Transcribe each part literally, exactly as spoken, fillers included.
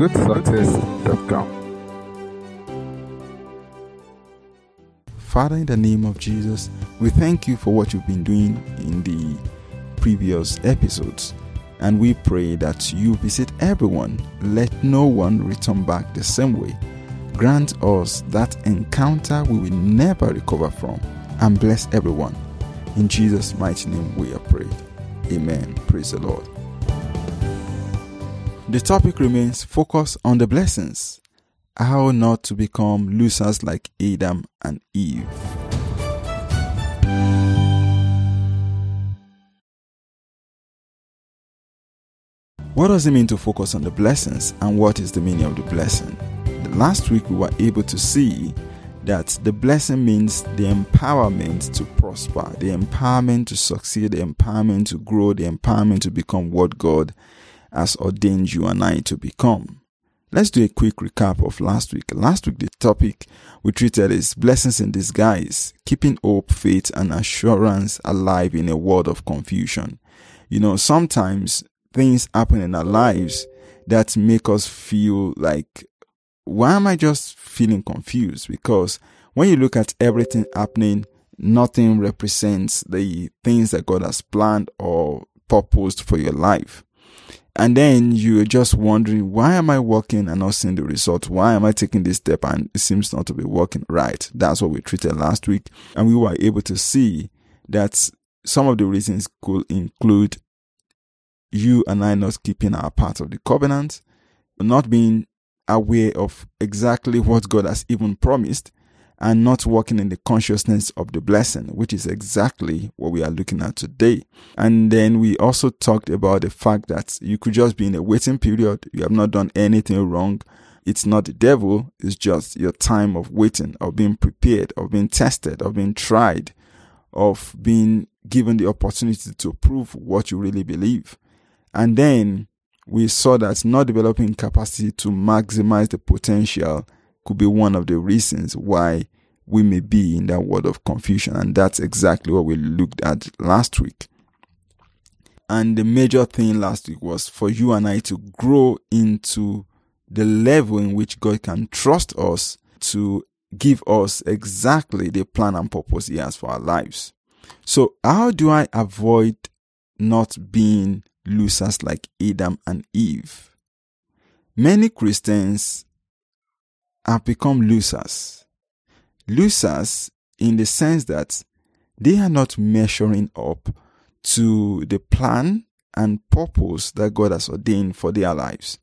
good success dot com. Father, in the name of Jesus, we thank you for what you've been doing in the previous episodes. And we pray that you visit everyone. Let no one return back the same way. Grant us that encounter we will never recover from. And bless everyone. In Jesus' mighty name we have prayed. Amen. Praise the Lord. The topic remains focus on the blessings. How not to become losers like Adam and Eve. What does it mean to focus on the blessings, and what is the meaning of the blessing? Last week we were able to see that the blessing means the empowerment to prosper, the empowerment to succeed, the empowerment to grow, the empowerment to become what God has ordained you and I to become. Let's do a quick recap of last week. Last week, the topic we treated is blessings in disguise, keeping hope, faith, and assurance alive in a world of confusion. You know, sometimes things happen in our lives that make us feel like, why am I just feeling confused? Because when you look at everything happening, nothing represents the things that God has planned or purposed for your life. And then you're just wondering, why am I working and not seeing the result? Why am I taking this step and it seems not to be working right? That's what we treated last week. And we were able to see that some of the reasons could include you and I not keeping our part of the covenant, not being aware of exactly what God has even promised, and not working in the consciousness of the blessing, which is exactly what we are looking at today. And then we also talked about the fact that you could just be in a waiting period. You have not done anything wrong. It's not the devil. It's just your time of waiting, of being prepared, of being tested, of being tried, of being given the opportunity to prove what you really believe. And then we saw that not developing capacity to maximize the potential could be one of the reasons why we may be in that world of confusion. And that's exactly what we looked at last week. And the major thing last week was for you and I to grow into the level in which God can trust us to give us exactly the plan and purpose He has for our lives. So how do I avoid not being losers like Adam and Eve? Many Christians have become losers. Losers in the sense that they are not measuring up to the plan and purpose that God has ordained for their lives.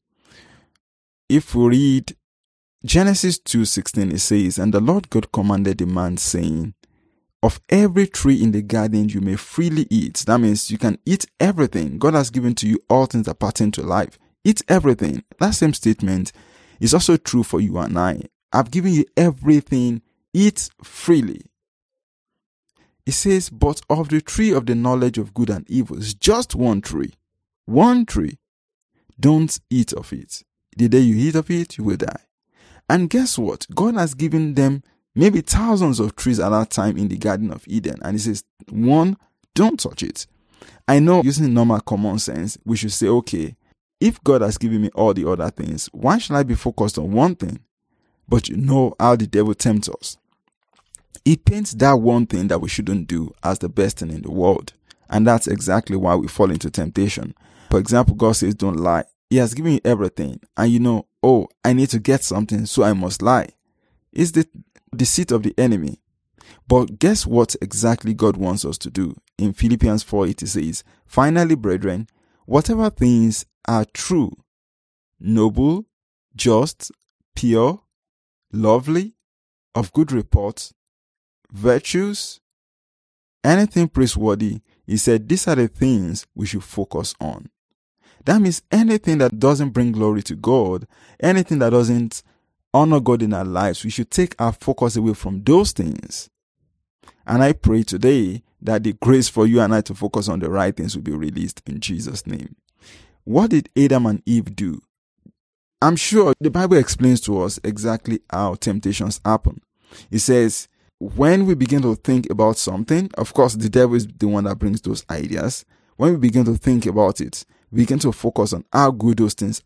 If we read Genesis two sixteen, it says, "And the Lord God commanded the man, saying, of every tree in the garden you may freely eat." That means you can eat everything. God has given to you all things that pertain to life. Eat everything. That same statement is also true for you and I. I've given you everything. Eat freely. It says, but of the tree of the knowledge of good and evil, is just one tree. One tree. Don't eat of it. The day you eat of it, you will die. And guess what? God has given them maybe thousands of trees at that time in the Garden of Eden. And He says, one, don't touch it. I know using normal common sense, we should say, okay, if God has given me all the other things, why should I be focused on one thing? But you know how the devil tempts us. He paints that one thing that we shouldn't do as the best thing in the world. And that's exactly why we fall into temptation. For example, God says, don't lie. He has given you everything. And you know, oh, I need to get something, so I must lie. It's the deceit of the enemy. But guess what exactly God wants us to do? In Philippians four eight, it says, finally, brethren, whatever things are true, noble, just, pure, lovely, of good report, virtues, anything praiseworthy, He said these are the things we should focus on. That means anything that doesn't bring glory to God, anything that doesn't honor God in our lives, we should take our focus away from those things. And I pray today that the grace for you and I to focus on the right things will be released in Jesus' name. What did Adam and Eve do? I'm sure the Bible explains to us exactly how temptations happen. It says, when we begin to think about something, of course, the devil is the one that brings those ideas. When we begin to think about it, we begin to focus on how good those things are.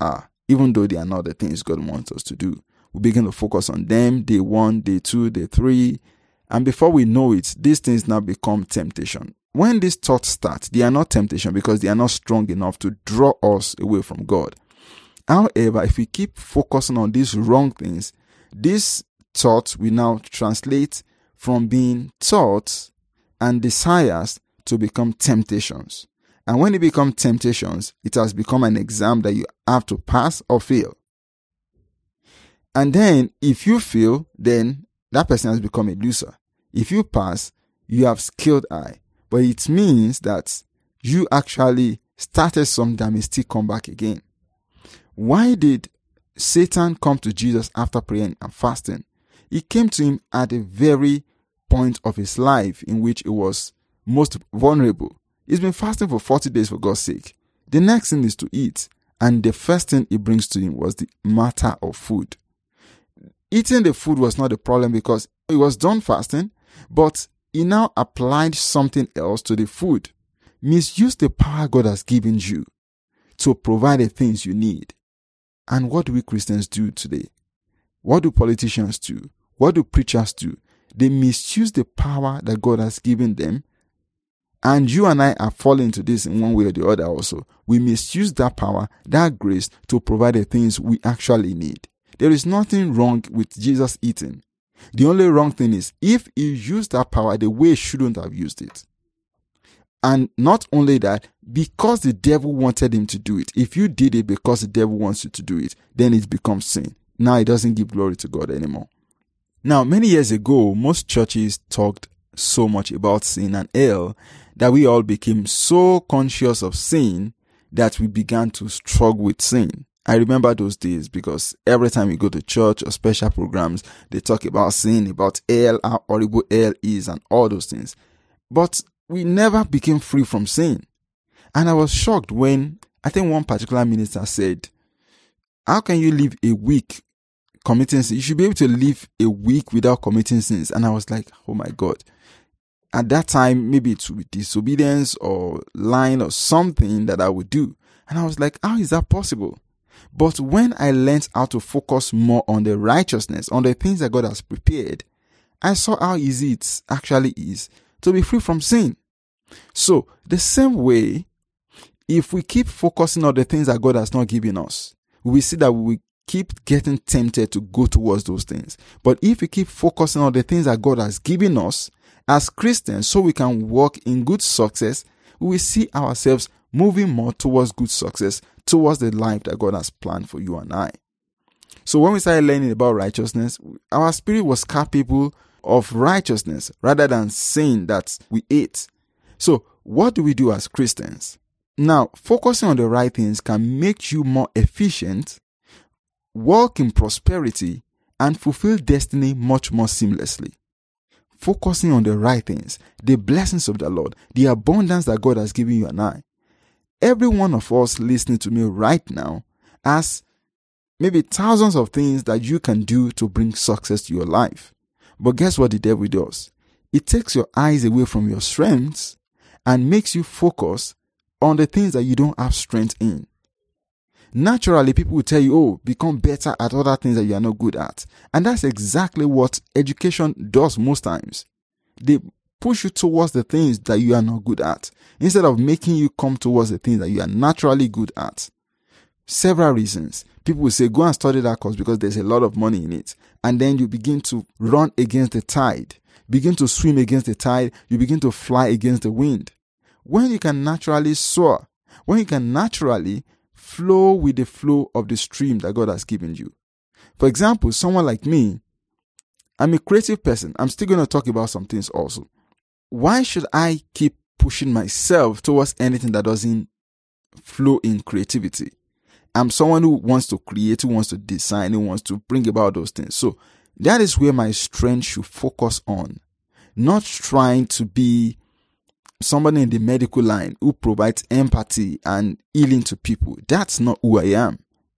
even though they are not the things God wants us to do. We begin to focus on them, day one, day two, day three. And before we know it, these things now become temptation. When these thoughts start, they are not temptation because they are not strong enough to draw us away from God. However, if we keep focusing on these wrong things, these thoughts will now translate from being thoughts and desires to become temptations. And when it becomes temptations, it has become an exam that you have to pass or fail. And then if you fail, then that person has become a loser. If you pass, you have skilled eye. But it means that you actually started something that may still come back again. Why did Satan come to Jesus after praying and fasting? He came to him at a very point of his life in which he was most vulnerable. He's been fasting for forty days for God's sake. The next thing is to eat. And the first thing he brings to him was the matter of food. Eating the food was not the problem because he was done fasting, but he now applied something else to the food. Misuse the power God has given you to provide the things you need. And what do we Christians do today? What do politicians do? What do preachers do? They misuse the power that God has given them. And you and I are falling into this in one way or the other also. We misuse that power, that grace to provide the things we actually need. There is nothing wrong with Jesus eating. The only wrong thing is if he used that power the way he shouldn't have used it. And not only that, because the devil wanted him to do it. If you did it because the devil wants you to do it, then it becomes sin. Now it doesn't give glory to God anymore. Now, many years ago, most churches talked so much about sin and hell that we all became so conscious of sin that we began to struggle with sin. I remember those days because every time we go to church or special programs, they talk about sin, about hell, how horrible hell is and all those things. But we never became free from sin. And I was shocked when I think one particular minister said, how can you live a week committing sin? You should be able to live a week without committing sins. And I was like, oh my God. At that time, maybe it would be disobedience or lying or something that I would do. And I was like, how is that possible? But when I learned how to focus more on the righteousness, on the things that God has prepared, I saw how easy it actually is to be free from sin. So, the same way, if we keep focusing on the things that God has not given us, we see that we keep getting tempted to go towards those things. But if we keep focusing on the things that God has given us as Christians so we can walk in good success, we will see ourselves moving more towards good success, towards the life that God has planned for you and I. So when we started learning about righteousness, our spirit was capable of righteousness rather than sin that we ate. So what do we do as Christians? Now, focusing on the right things can make you more efficient, walk in prosperity, and fulfill destiny much more seamlessly. Focusing on the right things, the blessings of the Lord, the abundance that God has given you and I. Every one of us listening to me right now has maybe thousands of things that you can do to bring success to your life. But guess what the devil does? It takes your eyes away from your strengths and makes you focus on the things that you don't have strength in. Naturally, people will tell you, oh, become better at other things that you are not good at. And that's exactly what education does most times. They push you towards the things that you are not good at, instead of making you come towards the things that you are naturally good at. Several reasons. People will say, go and study that course because there's a lot of money in it. And then you begin to run against the tide, begin to swim against the tide, you begin to fly against the wind. When you can naturally soar, when you can naturally flow with the flow of the stream that God has given you. For example, someone like me, I'm a creative person. I'm still going to talk about some things also. Why should I keep pushing myself towards anything that doesn't flow in creativity? I'm someone who wants to create, who wants to design, who wants to bring about those things. So that is where my strength should focus on. Not trying to be somebody in the medical line who provides empathy and healing to people. That's not who I am.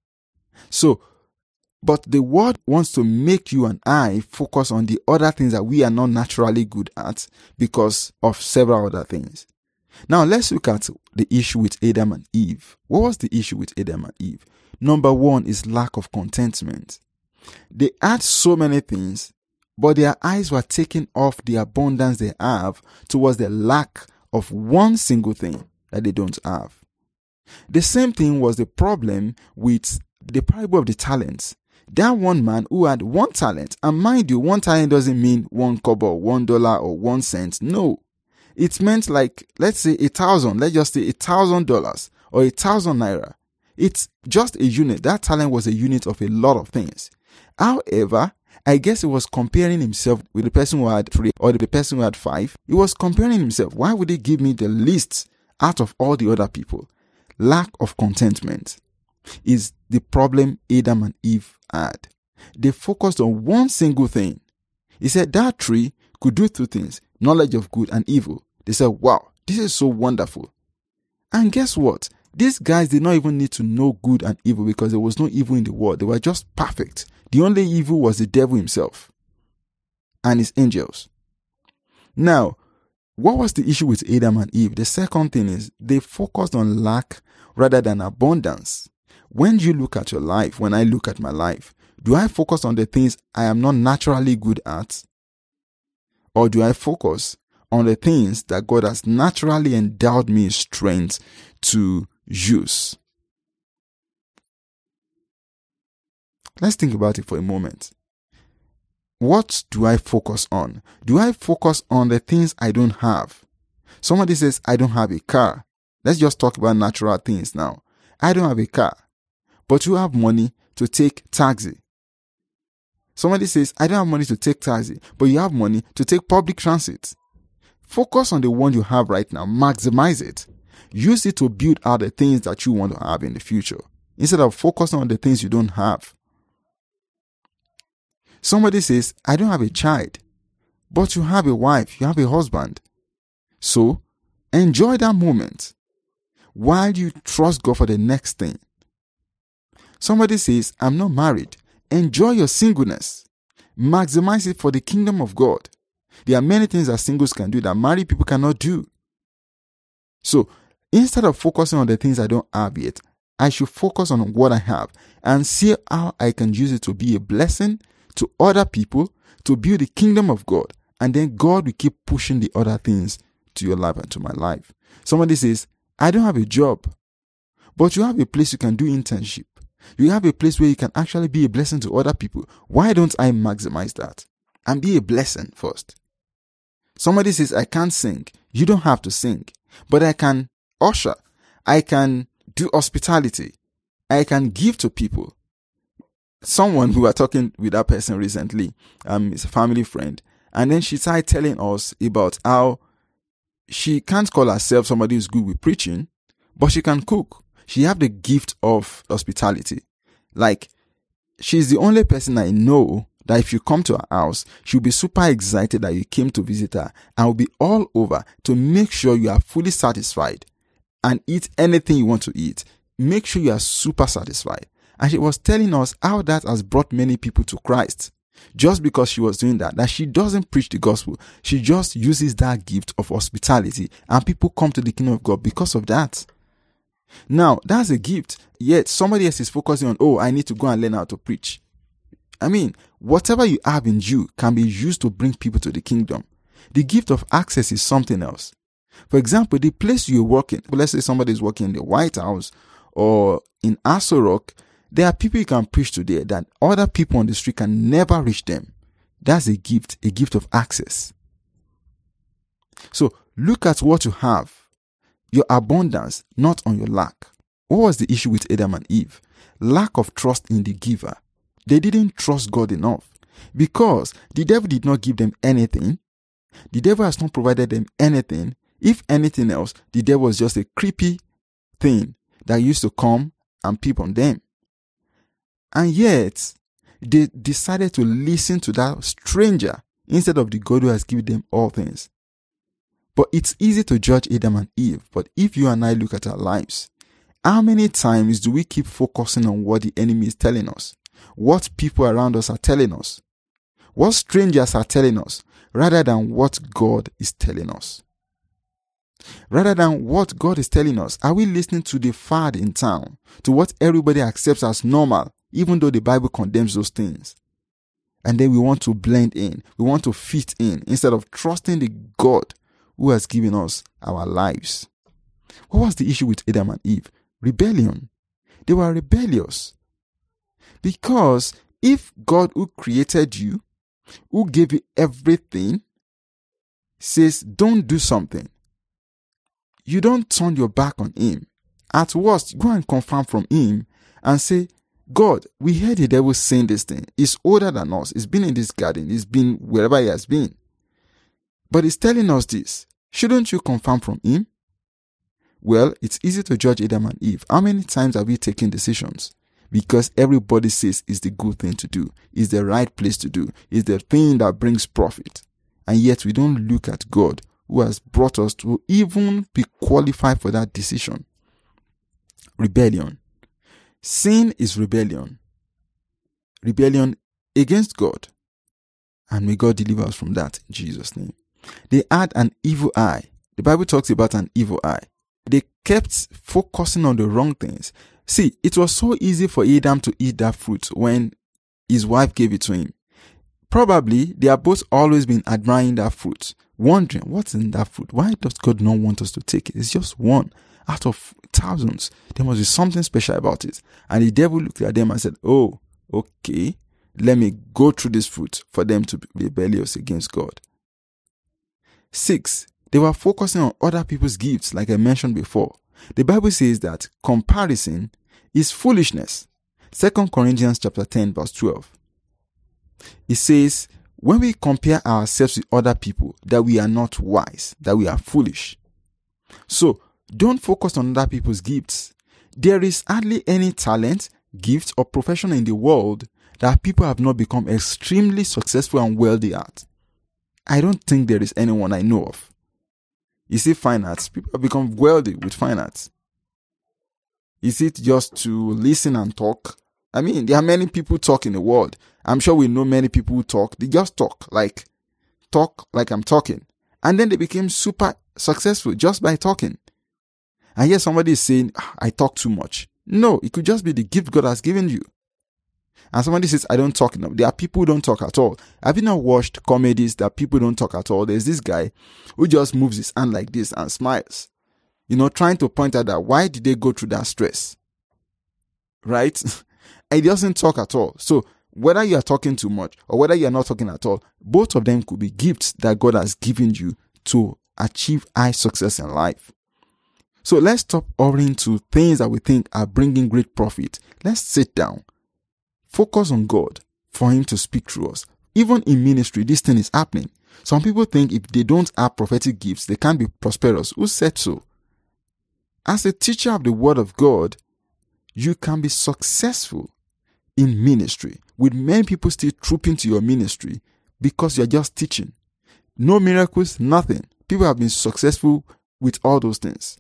So, but the world wants to make you and I focus on the other things that we are not naturally good at because of several other things. Now let's look at the issue with Adam and Eve. What was the issue with Adam and Eve? Number one is lack of contentment. They had so many things, but their eyes were taken off the abundance they have towards the lack of one single thing that they don't have. The same thing was the problem with the parable of the talents. That one man who had one talent, and mind you, one talent doesn't mean one kobo, one dollar, or one cent. No. It meant like, let's say a thousand, let's just say a thousand dollars or a thousand naira. It's just a unit. That talent was a unit of a lot of things. However, I guess he was comparing himself with the person who had three or the person who had five. He was comparing himself. Why would they give me the least out of all the other people? Lack of contentment is the problem Adam and Eve had. They focused on one single thing. He said that tree could do two things, knowledge of good and evil. They said, wow, this is so wonderful. And guess what? These guys did not even need to know good and evil because there was no evil in the world. They were just perfect. The only evil was the devil himself and his angels. Now, what was the issue with Adam and Eve? The second thing is they focused on lack rather than abundance. When you look at your life, when I look at my life, do I focus on the things I am not naturally good at? Or do I focus on the things that God has naturally endowed me strength to use? Let's think about it for a moment. What do I focus on? Do I focus on the things I don't have? Somebody says, I don't have a car. Let's just talk about natural things now. I don't have a car, but you have money to take taxi. Somebody says, I don't have money to take taxi, but you have money to take public transit. Focus on the one you have right now. Maximize it. Use it to build out the things that you want to have in the future, instead of focusing on the things you don't have. Somebody says, I don't have a child, but you have a wife, you have a husband. So, enjoy that moment while you trust God for the next thing. Somebody says, I'm not married. Enjoy your singleness. Maximize it for the kingdom of God. There are many things that singles can do that married people cannot do. So, instead of focusing on the things I don't have yet, I should focus on what I have and see how I can use it to be a blessing to other people, to build the kingdom of God. And then God will keep pushing the other things to your life and to my life. Somebody says, I don't have a job, but you have a place you can do internship. You have a place where you can actually be a blessing to other people. Why don't I maximize that and be a blessing first? Somebody says, I can't sing. You don't have to sing, but I can usher. I can do hospitality. I can give to people. Someone who were talking with that person recently, um, is a family friend, and then she started telling us about how she can't call herself somebody who's good with preaching, but she can cook. She have the gift of hospitality. Like, she's the only person I know that if you come to her house, she'll be super excited that you came to visit her and will be all over to make sure you are fully satisfied and eat anything you want to eat. Make sure you are super satisfied. And she was telling us how that has brought many people to Christ. Just because she was doing that, that she doesn't preach the gospel. She just uses that gift of hospitality and people come to the kingdom of God because of that. Now, that's a gift. Yet somebody else is focusing on, oh, I need to go and learn how to preach. I mean, whatever you have in you can be used to bring people to the kingdom. The gift of access is something else. For example, the place you're working, let's say somebody is working in the White House or in Aso Rock, there are people you can preach to there that other people on the street can never reach them. That's a gift, a gift of access. So look at what you have, your abundance, not on your lack. What was the issue with Adam and Eve? Lack of trust in the giver. They didn't trust God enough because the devil did not give them anything. The devil has not provided them anything. If anything else, the devil was just a creepy thing that used to come and peep on them. And yet, they decided to listen to that stranger instead of the God who has given them all things. But it's easy to judge Adam and Eve. But if you and I look at our lives, how many times do we keep focusing on what the enemy is telling us? What people around us are telling us? What strangers are telling us? Rather than what God is telling us? rather than what God is telling us? Are we listening to the fad in town, to what everybody accepts as normal, even though the Bible condemns those things? And then we want to blend in. We want to fit in instead of trusting the God who has given us our lives. What was the issue with Adam and Eve? Rebellion. They were rebellious. Because if God who created you, who gave you everything, says don't do something, you don't turn your back on him. At worst, go and confirm from him and say, God, we heard the devil saying this thing. He's older than us. He's been in this garden. He's been wherever he has been. But he's telling us this. Shouldn't you confirm from him? Well, it's easy to judge Adam and Eve. How many times have we taken decisions? Because everybody says it's the good thing to do. It's the right place to do. It's the thing that brings profit. And yet we don't look at God who has brought us to even be qualified for that decision. Rebellion. Sin is rebellion. Rebellion against God. And may God deliver us from that in Jesus' name. They had an evil eye. The Bible talks about an evil eye. They kept focusing on the wrong things. See, it was so easy for Adam to eat that fruit when his wife gave it to him. Probably they have both always been admiring that fruit, wondering what's in that fruit. Why does God not want us to take it? It's just one out of thousands. There must be something special about it. And the devil looked at them and said, oh, okay, let me go through this fruit for them to be rebellious against God. Six, they were focusing on other people's gifts, like I mentioned before. The Bible says that comparison is foolishness. Second Corinthians chapter ten, verse twelve. It says, when we compare ourselves with other people, that we are not wise, that we are foolish. So, don't focus on other people's gifts. There is hardly any talent, gift, or profession in the world that people have not become extremely successful and wealthy at. I don't think there is anyone I know of. You see, fine arts, people have become wealthy with fine arts. Is it just to listen and talk? I mean, there are many people talk in the world. I'm sure we know many people who talk. They just talk like, talk like I'm talking. And then they became super successful just by talking. And here somebody is saying, I talk too much. No, it could just be the gift God has given you. And somebody says, I don't talk enough. There are people who don't talk at all. Have you not watched comedies that people don't talk at all? There's this guy who just moves his hand like this and smiles. You know, trying to point out that why did they go through that stress? Right? And he doesn't talk at all. So whether you are talking too much or whether you are not talking at all, both of them could be gifts that God has given you to achieve high success in life. So let's stop hurrying to things that we think are bringing great profit. Let's sit down. Focus on God for Him to speak through us. Even in ministry, this thing is happening. Some people think if they don't have prophetic gifts, they can't be prosperous. Who said so? As a teacher of the Word of God, you can be successful in ministry with many people still trooping to your ministry because you're just teaching. No miracles, nothing. People have been successful with all those things.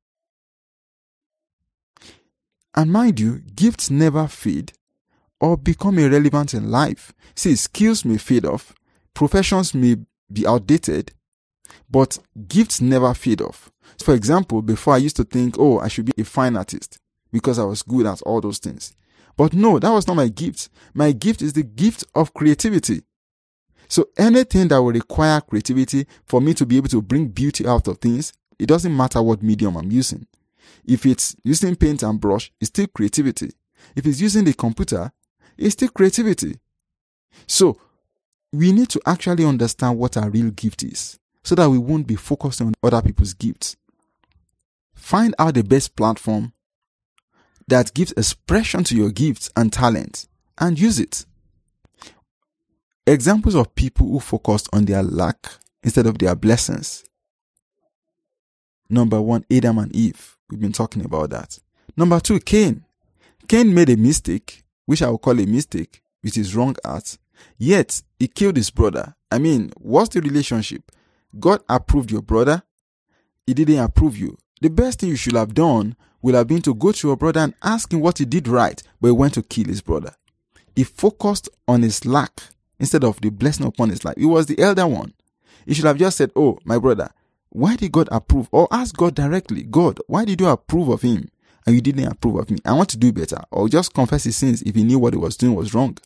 And mind you, gifts never fade or become irrelevant in life. See, skills may fade off, professions may be outdated, but gifts never fade off. For example, before I used to think, oh, I should be a fine artist because I was good at all those things. But no, that was not my gift. My gift is the gift of creativity. So anything that will require creativity for me to be able to bring beauty out of things, it doesn't matter what medium I'm using. If it's using paint and brush, it's still creativity. If it's using the computer, it's still creativity. So we need to actually understand what our real gift is so that we won't be focusing on other people's gifts. Find out the best platform that gives expression to your gifts and talents and use it. Examples of people who focused on their lack instead of their blessings. Number one, Adam and Eve. We've been talking about that. Number two, Cain. Cain made a mistake, which I will call a mistake, with his wrong heart. Yet, he killed his brother. I mean, what's the relationship? God approved your brother. He didn't approve you. The best thing you should have done would have been to go to your brother and ask him what he did right, but he went to kill his brother. He focused on his lack instead of the blessing upon his life. He was the elder one. He should have just said, oh, my brother, Why did God approve? Or ask God directly, God, why did you approve of him and you didn't approve of me? I want to do better. Or just confess his sins if he knew what he was doing was wrong.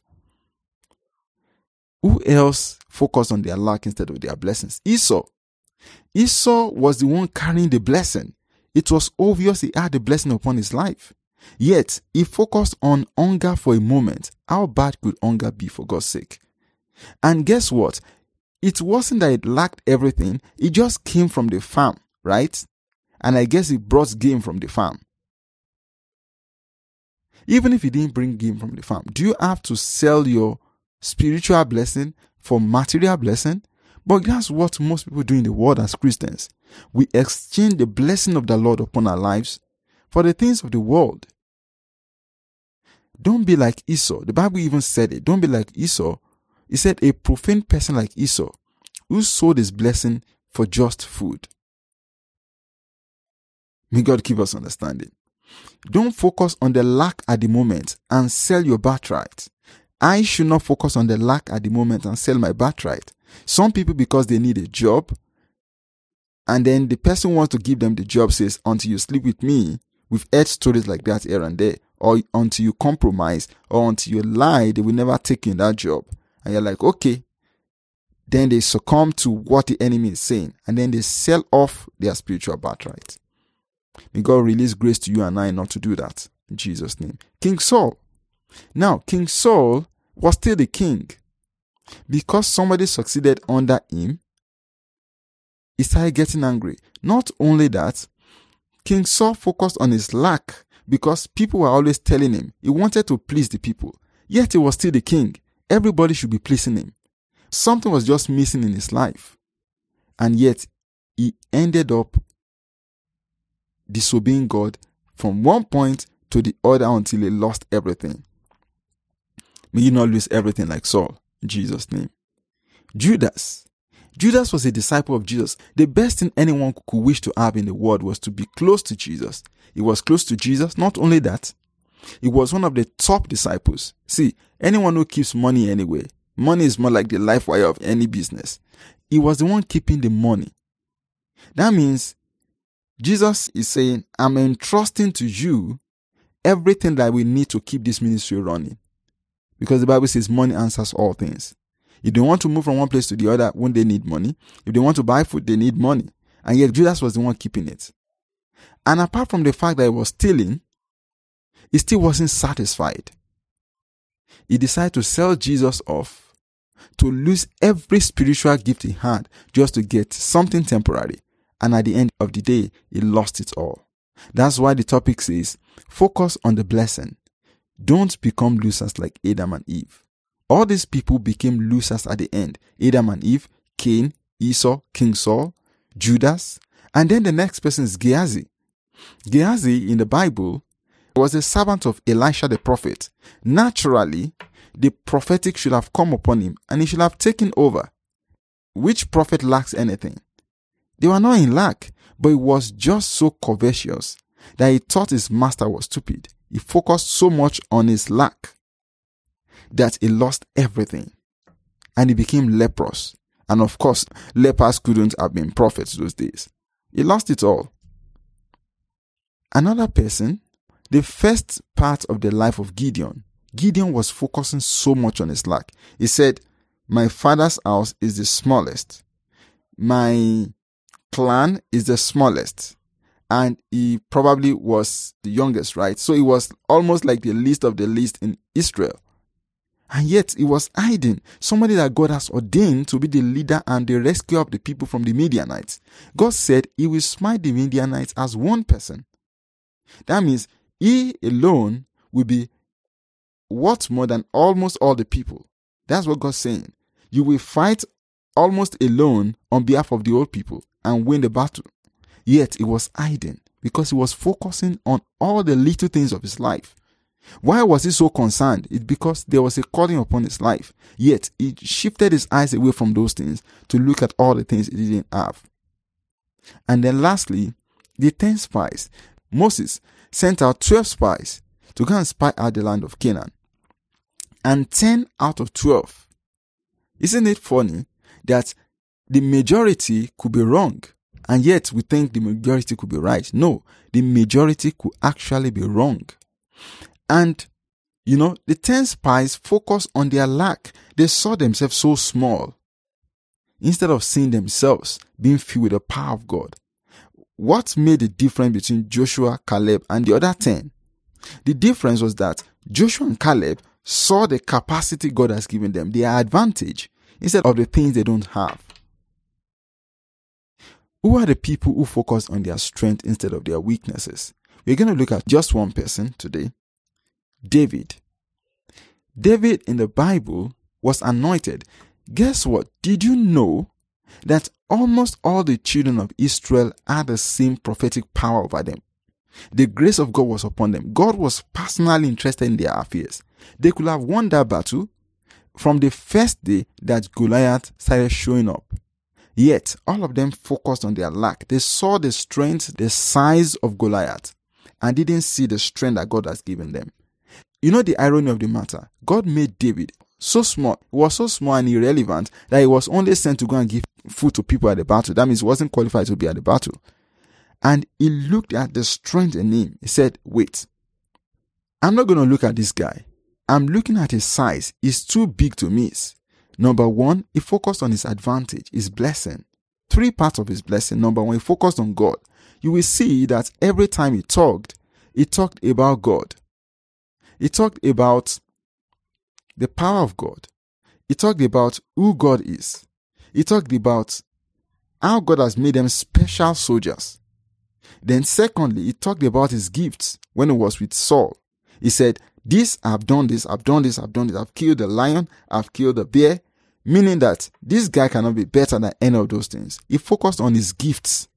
Who else focused on their lack instead of their blessings? Esau. Esau was the one carrying the blessing. It was obvious he had the blessing upon his life. Yet, he focused on hunger for a moment. How bad could hunger be, for God's sake? And guess what? It wasn't that it lacked everything. It just came from the farm, right? And I guess it brought game from the farm. Even if you didn't bring game from the farm, do you have to sell your spiritual blessing for material blessing? But that's what most people do in the world as Christians. We exchange the blessing of the Lord upon our lives for the things of the world. Don't be like Esau. The Bible even said it. Don't be like Esau. He said a profane person like Esau who sold his blessing for just food. May God give us understanding. Don't focus on the lack at the moment and sell your birthright. I should not focus on the lack at the moment and sell my birthright. Some people, because they need a job, and then the person who wants to give them the job says, until you sleep with me, we've heard stories like that here and there, or until you compromise, or until you lie, they will never take you in that job. And you're like, okay. Then they succumb to what the enemy is saying, and then they sell off their spiritual birthright. May God release grace to you and I not to do that. In Jesus' name. King Saul. Now, King Saul was still the king. Because somebody succeeded under him, he started getting angry. Not only that, King Saul focused on his lack because people were always telling him he wanted to please the people. Yet he was still the king. Everybody should be pleasing him. Something was just missing in his life. And yet, he ended up disobeying God from one point to the other until he lost everything. May you not lose everything like Saul. In Jesus' name. Judas. Judas was a disciple of Jesus. The best thing anyone could wish to have in the world was to be close to Jesus. He was close to Jesus. Not only that, he was one of the top disciples. See, anyone who keeps money anyway, money is more like the life wire of any business. He was the one keeping the money. That means Jesus is saying, I'm entrusting to you everything that we need to keep this ministry running. Because the Bible says money answers all things. If they want to move from one place to the other, won't they need money? If they want to buy food, they need money. And yet Judas was the one keeping it. And apart from the fact that he was stealing, he still wasn't satisfied. He decided to sell Jesus off, to lose every spiritual gift he had just to get something temporary. And at the end of the day, he lost it all. That's why the topic says, focus on the blessing. Don't become losers like Adam and Eve. All these people became losers at the end. Adam and Eve, Cain, Esau, King Saul, Judas, and then the next person is Gehazi. Gehazi in the Bible was a servant of Elisha the prophet. Naturally, the prophetic should have come upon him and he should have taken over. Which prophet lacks anything? They were not in lack, but he was just so covetous that he thought his master was stupid. He focused so much on his lack that he lost everything. And he became leprous. And of course, lepers couldn't have been prophets those days. He lost it all. Another person, the first part of the life of Gideon. Gideon was focusing so much on his lack. He said, my father's house is the smallest. My clan is the smallest. And he probably was the youngest, right? So he was almost like the least of the least in Israel. And yet he was hiding. Somebody that God has ordained to be the leader and the rescuer of the people from the Midianites. God said he will smite the Midianites as one person. That means he alone will be worth more than almost all the people. That's what God's saying. You will fight almost alone on behalf of the old people and win the battle. Yet he was hiding because he was focusing on all the little things of his life. Why was he so concerned? It's because there was a calling upon his life. Yet he shifted his eyes away from those things to look at all the things he didn't have. And then lastly, the ten spies. Moses sent out twelve spies to go and spy out the land of Canaan. And ten out of twelve. Isn't it funny that the majority could be wrong And yet we think the majority could be right. No, the majority could actually be wrong. And, you know, the ten spies focused on their lack. They saw themselves so small instead of seeing themselves being filled with the power of God. What made the difference between Joshua, Caleb, and the other ten? The difference was that Joshua and Caleb saw the capacity God has given them, their advantage, instead of the things they don't have. Who are the people who focus on their strength instead of their weaknesses? We're going to look at just one person today. David. David in the Bible was anointed. Guess what? Did you know that almost all the children of Israel had the same prophetic power over them? The grace of God was upon them. God was personally interested in their affairs. They could have won that battle from the first day that Goliath started showing up. Yet, all of them focused on their lack. They saw the strength, the size of Goliath, and didn't see the strength that God has given them. You know the irony of the matter? God made David so small. He was so small and irrelevant that he was only sent to go and give food to people at the battle. That means he wasn't qualified to be at the battle. And he looked at the strength in him. He said, wait, I'm not going to look at this guy. I'm looking at his size. He's too big to miss. Number one, he focused on his advantage, his blessing. Three parts of his blessing. Number one, he focused on God. You will see that every time he talked, he talked about God. He talked about the power of God. He talked about who God is. He talked about how God has made them special soldiers. Then secondly, he talked about his gifts when he was with Saul. He said, this, I've done this, I've done this, I've done this. I've killed the lion, I've killed the bear. Meaning that this guy cannot be better than any of those things. He focused on his gifts.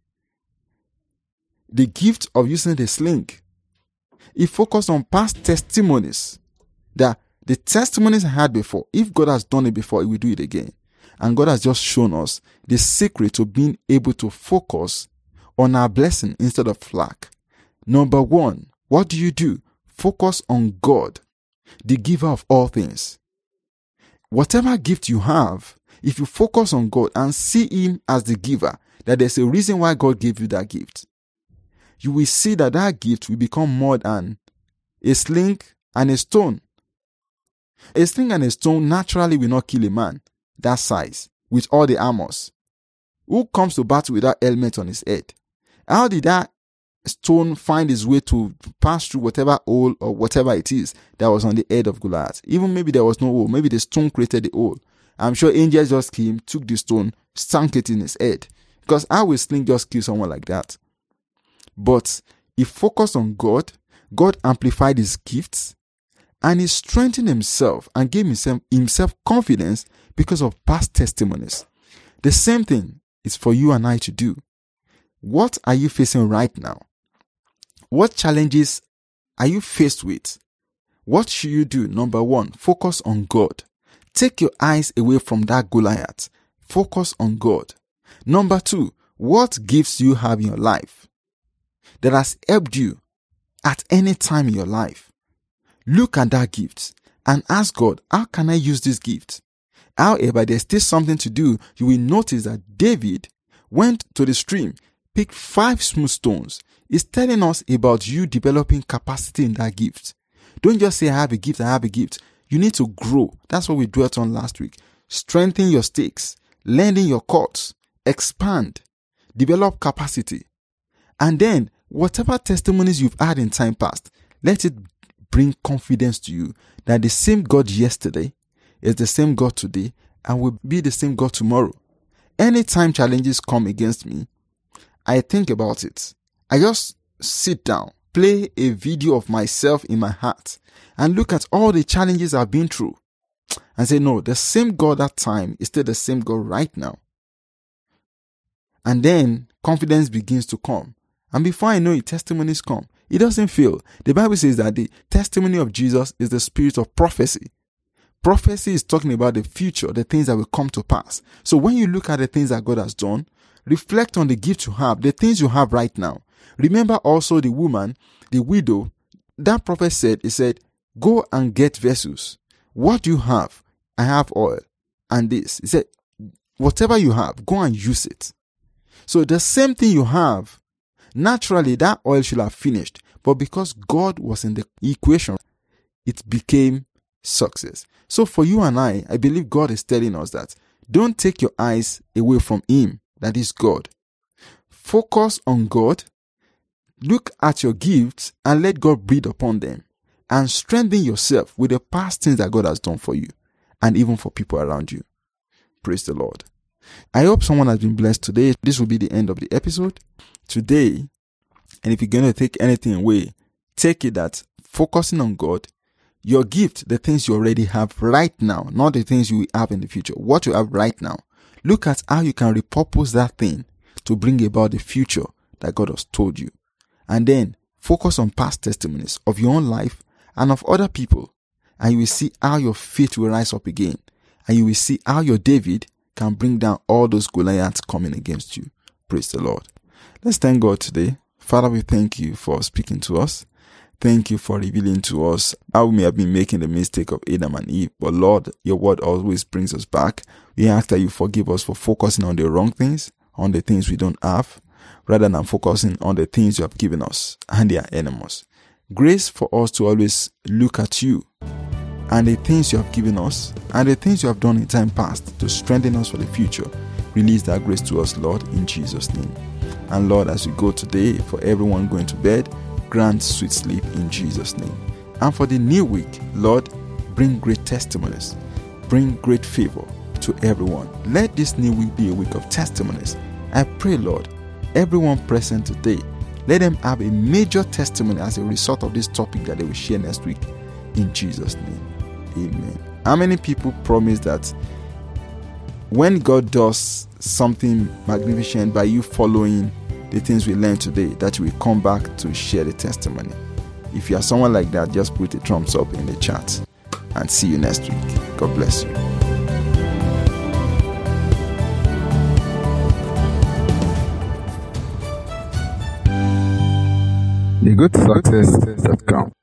The gift of using the sling. He focused on past testimonies. That the testimonies I had before, if God has done it before, he will do it again. And God has just shown us the secret to being able to focus on our blessing instead of lack. Number one, what do you do? Focus on God, the giver of all things. Whatever gift you have, if you focus on God and see him as the giver, that there's a reason why God gave you that gift, you will see that that gift will become more than a sling and a stone. A sling and a stone naturally will not kill a man that size with all the armors. Who comes to battle with that helmet on his head? How did that stone find its way to pass through whatever hole or whatever it is that was on the head of Goliath? Even maybe there was no hole. Maybe the stone created the hole. I'm sure angels just came, took the stone, sank it in his head. Because how will sling just kill someone like that? But he focused on God. God amplified his gifts. And he strengthened himself and gave himself, himself confidence because of past testimonies. The same thing is for you and I to do. What are you facing right now? What challenges are you faced with? What should you do? Number one, focus on God. Take your eyes away from that Goliath. Focus on God. Number two, what gifts do you have in your life that has helped you at any time in your life? Look at that gift and ask God, how can I use this gift? However, there's still something to do. You will notice that David went to the stream, picked five smooth stones. It's telling us about you developing capacity in that gift. Don't just say, I have a gift, I have a gift. You need to grow. That's what we dwelt on last week. Strengthen your stakes, lengthen your cords, expand, develop capacity. And then, whatever testimonies you've had in time past, let it bring confidence to you that the same God yesterday is the same God today and will be the same God tomorrow. Anytime challenges come against me, I think about it. I just sit down, play a video of myself in my heart, and look at all the challenges I've been through and say, no, the same God that time is still the same God right now. And then confidence begins to come. And before I know it, testimonies come. It doesn't fail. The Bible says that the testimony of Jesus is the spirit of prophecy. Prophecy is talking about the future, the things that will come to pass. So when you look at the things that God has done, reflect on the gift you have, the things you have right now. Remember also the woman, the widow, that prophet said, he said, go and get vessels. What do you have? I have oil and this. He said, whatever you have, go and use it. So the same thing you have, naturally that oil should have finished. But because God was in the equation, it became success. So for you and I, I believe God is telling us that don't take your eyes away from Him, that is God. Focus on God. Look at your gifts and let God breathe upon them. And strengthen yourself with the past things that God has done for you and even for people around you. Praise the Lord. I hope someone has been blessed today. This will be the end of the episode today. And if you're going to take anything away, take it that focusing on God, your gift, the things you already have right now, not the things you will have in the future, what you have right now. Look at how you can repurpose that thing to bring about the future that God has told you. And then focus on past testimonies of your own life and of other people, and you will see how your faith will rise up again, and you will see how your David can bring down all those Goliaths coming against you. Praise the Lord. Let's thank God today. Father, we thank you for speaking to us. Thank you for revealing to us how we may have been making the mistake of Adam and Eve, but Lord, your word always brings us back. We ask that you forgive us for focusing on the wrong things, on the things we don't have, rather than focusing on the things you have given us and their enemies. Grace for us to always look at you and the things you have given us and the things you have done in time past to strengthen us for the future. Release that grace to us, Lord, in Jesus' name. And Lord, as we go today, for everyone going to bed, grant sweet sleep in Jesus' name. And for the new week, Lord, bring great testimonies, bring great favor to everyone. Let this new week be a week of testimonies. I pray, Lord, everyone present today, let them have a major testimony as a result of this topic that they will share next week. In Jesus' name, amen. How many people promise that when God does something magnificent by you following the things we learned today, that you will come back to share the testimony? If you are someone like that, just put a thumbs up in the chat, and see you next week. God bless you. the good success dot com